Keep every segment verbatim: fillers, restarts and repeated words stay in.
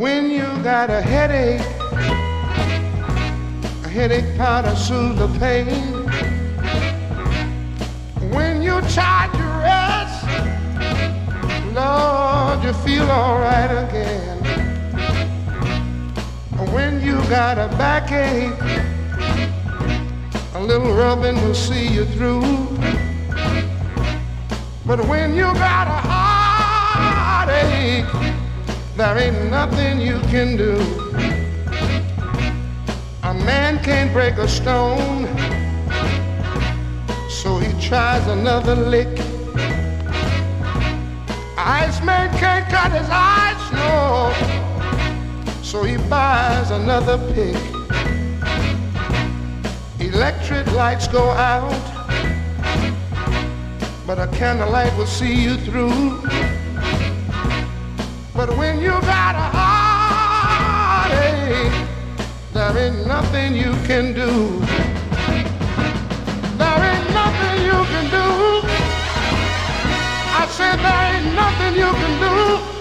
When you got a headache, a headache powder soothes the pain. When you try to rest, Lord, you feel all right again. When you got a backache, a little rubbing will see you through. But when you got a heartache, there ain't nothing you can do. A man can't break a stone, so he tries another lick. Iceman can't cut his ice, no, so he buys another pick. Electric lights go out, but a candlelight will see you through. But when you got a heartache, there ain't nothing you can do. There ain't nothing you can do. I said there ain't nothing you can do.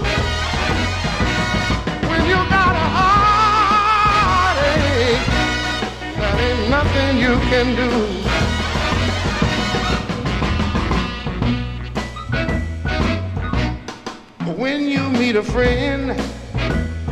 When you got a heartache, there ain't nothing you can do. When you meet a friend